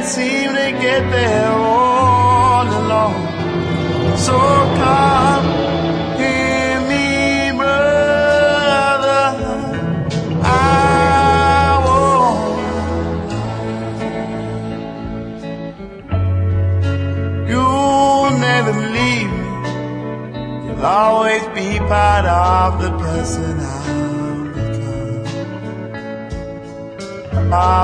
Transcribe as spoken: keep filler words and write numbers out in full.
seem to get there all alone. So come, hear me, brother, I won't. You'll never leave me, you'll always be part of the person I've become.